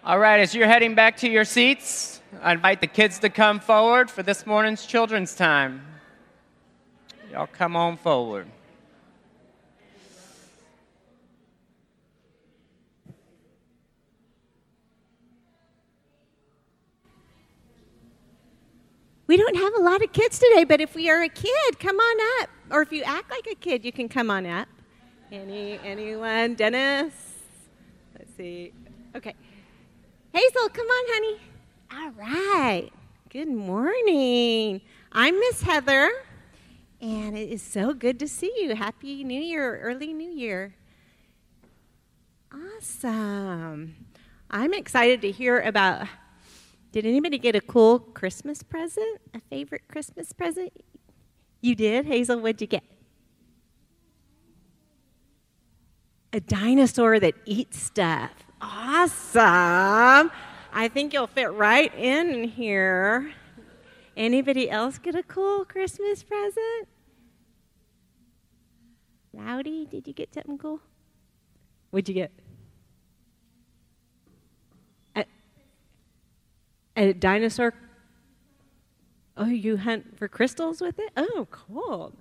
All right, as you're heading back to your seats, I invite the kids to come forward for this morning's children's time. Y'all come on forward. We don't have a lot of kids today, but if we are a kid, come on up. Or if you act like a kid, you can come on up. Anyone? Dennis? Let's see. Okay. Hazel, come on, honey. All right. Good morning. I'm Miss Heather, and it is so good to see you. Happy New Year, early New Year. Awesome. I'm excited to hear about, did anybody get a cool Christmas present? A favorite Christmas present? You did? Hazel, what'd you get? A dinosaur that eats stuff. Awesome. I think you'll fit right in here. Anybody else get a cool Christmas present? Rowdy, did you get something cool? What'd you get? A dinosaur? Oh, you hunt for crystals with it? Oh, cool.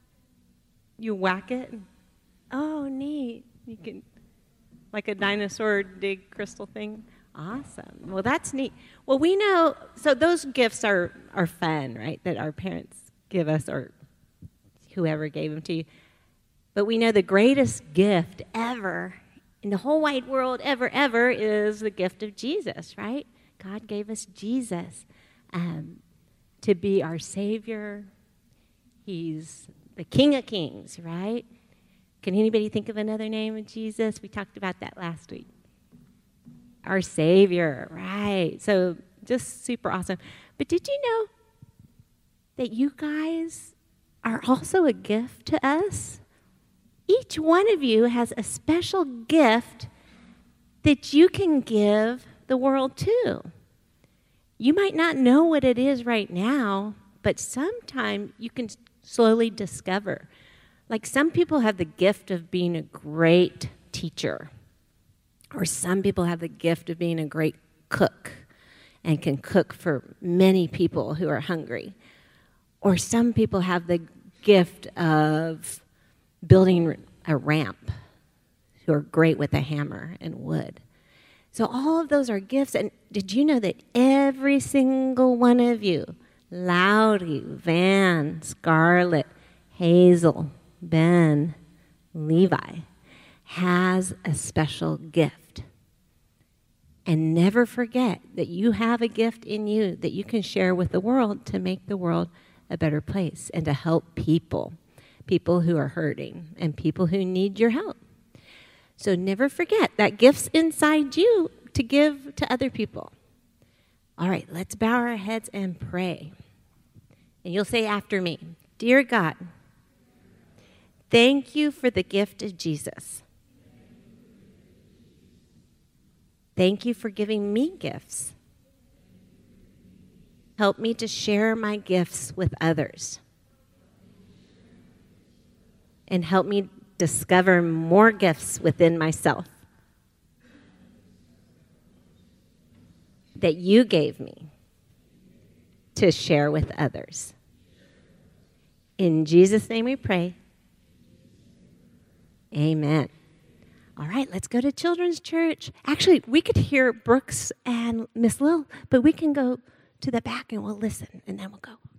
You whack it? Oh, neat. You can, like a dinosaur dig crystal thing? Awesome. Well, that's neat. Well, we know, so those gifts are fun, right, that our parents give us or whoever gave them to you. But we know the greatest gift ever in the whole wide world, ever, is the gift of Jesus, right? God gave us Jesus to be our Savior. He's the King of Kings, right? Can anybody think of another name of Jesus? We talked about that last week. Our Savior, right. So just super awesome. But did you know that you guys are also a gift to us? Each one of you has a special gift that you can give the world too. You might not know what it is right now, but sometime you can slowly discover. Like some people have the gift of being a great teacher, or some people have the gift of being a great cook and can cook for many people who are hungry. Or some people have the gift of building a ramp, who are great with a hammer and wood. So all of those are gifts. And did you know that every single one of you, Loudy, Van, Scarlett, Hazel, Ben, Levi, has a special gift. And never forget that you have a gift in you that you can share with the world to make the world a better place and to help people who are hurting and people who need your help. So never forget that gift's inside you to give to other people. All right, let's bow our heads and pray. And you'll say after me, Dear God, thank you for the gift of Jesus. Thank you for giving me gifts. Help me to share my gifts with others. And help me discover more gifts within myself that you gave me to share with others. In Jesus' name we pray. Amen. All right, let's go to Children's Church. Actually, we could hear Brooks and Miss Lil, but we can go to the back and we'll listen, and then we'll go.